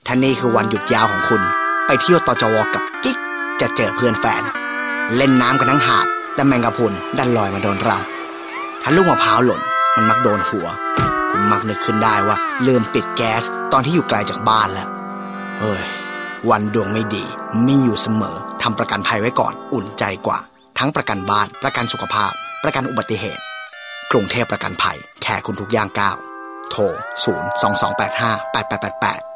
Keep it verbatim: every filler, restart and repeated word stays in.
ถ้านี่คือวันหยุดยาวของคุณไปเที่ยวตจวกับกิ๊กจะเจอเพื่อนแฟนเล่นน้ำกันทั้งหาดแต่แมงกะพรุนดันลอยมาโดนเราถ้าลูกมะพร้าวหล่นมันมักโดนหัวคุณมักนึกขึ้นได้ว่าลืมปิดแก๊สตอนที่อยู่ไกลจากบ้านแล้วเฮ้ยวันดวงไม่ดีมีอยู่เสมอทำประกันภัยไว้ก่อนอุ่นใจกว่าทั้งประกันบ้านประกันสุขภาพประกันอุบัติเหตุกรุงเทพประกันภัยแค่คุณทุกย่างก้าวโทรศูนย์ สอง สอง แปด ห้า แปด แปด แปด แปด